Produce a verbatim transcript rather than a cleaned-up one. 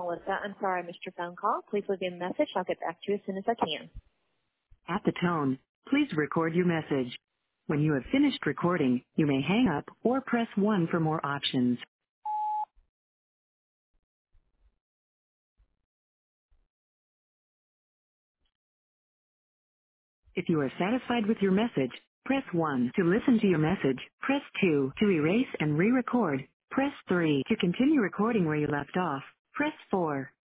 Melissa. I'm sorry I missed your phone call. Please leave me a message. I'll get back to you as soon as I can. At the tone, please record your message. When you have finished recording, you may hang up or press one for more options. If you are satisfied with your message, press one. To listen to your message, press two. To erase and re-record, press three. To continue recording where you left off, press four.